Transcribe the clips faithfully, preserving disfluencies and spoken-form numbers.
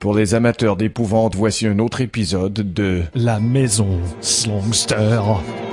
Pour les amateurs d'épouvante, voici un autre épisode de La Maison Slongster.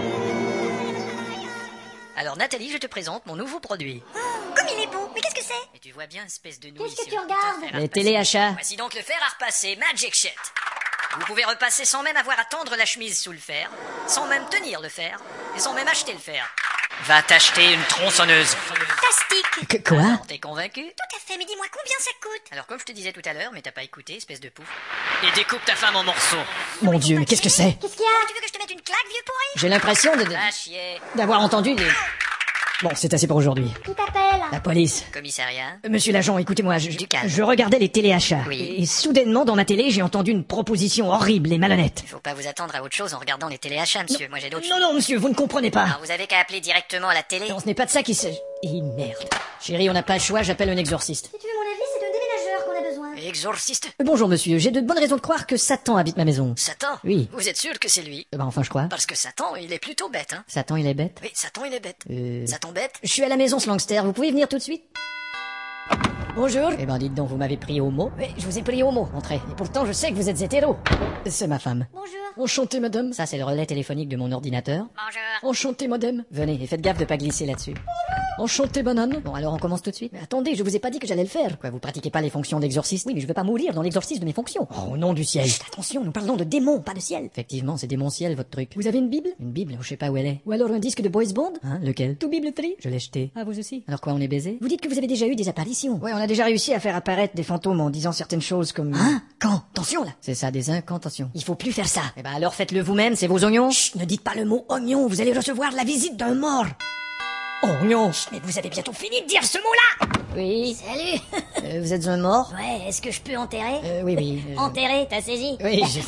Alors Nathalie, je te présente mon nouveau produit. Oh, comme il est beau. Mais qu'est-ce que c'est? Et tu vois bien, espèce de nouille. Qu'est-ce que sur tu le regardes? putain de fer à Les repasser. téléachats. Voici donc le fer à repasser, Magic Shit. Vous pouvez repasser sans même avoir à tendre la chemise sous le fer, sans même tenir le fer, et sans même acheter le fer. Va t'acheter une tronçonneuse. Fantastique. Que- quoi Alors, t'es convaincu? Tout à fait, mais dis-moi combien ça coûte? Alors comme je te disais tout à l'heure, mais t'as pas écouté, espèce de pouf. Et découpe ta femme en morceaux. Mon Dieu, mais qu'est-ce que c'est? Qu'est-ce qu'il y a? Tu veux que je te mette une claque, vieux pourri? J'ai l'impression de, de- Va chier. d'avoir entendu des... Bon, c'est assez pour aujourd'hui. Qui t'appelle? La police. Commissariat. Euh, Monsieur l'agent, écoutez-moi, je, Du calme. je regardais les téléachats. Oui. Et, et soudainement, dans ma télé, j'ai entendu une proposition horrible et malhonnête. Il faut pas vous attendre à autre chose en regardant les téléachats, monsieur. Moi j'ai d'autres Non, non, monsieur, vous ne comprenez pas. Alors vous avez qu'à appeler directement à la télé. Non, ce n'est pas de ça qu'il s'agit. Et merde. Chérie, on n'a pas le choix, j'appelle un exorciste. Si tu veux mon avis, c'est d'un déménageur qu'on a besoin. Exorciste. Euh, Bonjour monsieur, j'ai de bonnes raisons de croire que Satan habite ma maison. Satan. Oui. Vous êtes sûr que c'est lui? Euh, bah enfin, je crois. Parce que Satan, il est plutôt bête, hein. Satan, il est bête. Oui, Satan, il est bête. Euh... Satan bête? Je suis à la maison Slangster, vous pouvez venir tout de suite? Bonjour. Eh ben dites donc, vous m'avez pris au mot. Oui, je vous ai pris au mot, entrez. Et pourtant, je sais que vous êtes hétéro. C'est ma femme. Bonjour. Enchanté, madame. Ça, c'est le relais téléphonique de mon ordinateur. Bonjour. Enchanté, madame. Venez, et faites gaffe de pas glisser là-dessus. Enchanté, banane. Bon, alors on commence tout de suite. Mais attendez, je vous ai pas dit que j'allais le faire. Quoi, vous pratiquez pas les fonctions d'exorciste? Oui, mais je veux pas mourir dans l'exorcisme de mes fonctions. Oh, au nom du ciel. Chut, attention, nous parlons de démons, pas de ciel. Effectivement, c'est démentiel, votre truc. Vous avez une bible? Une bible, je sais pas où elle est. Ou alors un disque de Boys Bond? Hein, lequel? Tout Bible Tree? Je l'ai jeté. Ah, vous aussi? Alors quoi, on est baisé? Vous dites que vous avez déjà eu des apparitions. Ouais, on a déjà réussi à faire apparaître des fantômes en disant certaines choses comme... Hein? Quand? Attention, là. C'est ça, des incantations. Il faut plus faire ça. Eh ben alors faites-le vous-même, c'est vos oignons. Chut, ne dites pas le mot oignon, vous allez recevoir la visite d'un mort. Oignon. Mais vous avez bientôt fini de dire ce mot-là. Oui. Salut. Euh, vous êtes un mort? Ouais, est-ce que je peux enterrer? Euh, oui, oui. euh, Enterrer, t'as saisi? Oui, je...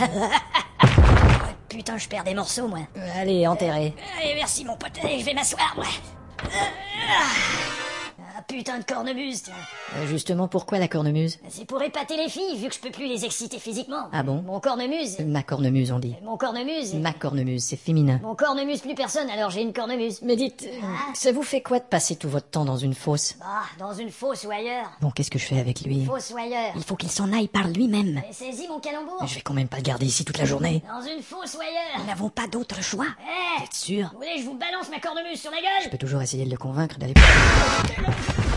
Putain, je perds des morceaux, moi. Euh, allez, enterrez. Allez, merci, mon pote. Allez, je vais m'asseoir, moi. Ah, putain de cornemuse, tiens. Euh, justement, pourquoi la cornemuse? C'est pour épater les filles, vu que je peux plus les exciter physiquement. Ah bon? Mon cornemuse. Ma cornemuse, on dit. Mon cornemuse. Ma cornemuse, c'est féminin. Mon cornemuse plus personne, alors j'ai une cornemuse. Mais dites, euh, ça vous fait quoi de passer tout votre temps dans une fosse? Ah, dans une fosse ou ailleurs. Bon, qu'est-ce que je fais avec lui? Fosse ou ailleurs. Il faut qu'il s'en aille par lui-même. Mais saisis mon calembour. Je vais quand même pas le garder ici toute la journée. Dans une fosse ou Nous ailleurs. n'avons pas d'autre choix. Eh, Vous êtes sûr? vous voulez que je vous balance ma cornemuse sur la Je gueule? peux toujours essayer de le convaincre d'aller...